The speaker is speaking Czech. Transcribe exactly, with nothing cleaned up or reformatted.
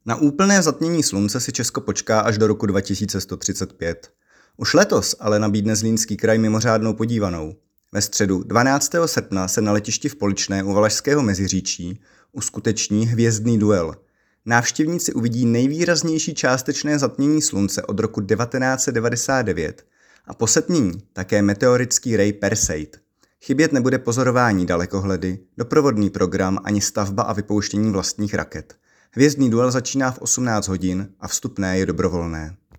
Na úplné zatmění slunce si Česko počká až do roku dva tisíce sto třicet pět. Už letos ale nabídne Zlínský kraj mimořádnou podívanou. Ve středu dvanáctého srpna se na letišti v Poličné u Valašského Meziříčí uskuteční hvězdný duel. Návštěvníci uvidí nejvýraznější částečné zatmění slunce od roku devatenáct set devadesát devět a po setmění také meteorický rej Perseid. Chybět nebude pozorování dalekohledy, doprovodný program ani stavba a vypouštění vlastních raket. Hvězdný duel začíná v osmnáct hodin a vstupné je dobrovolné.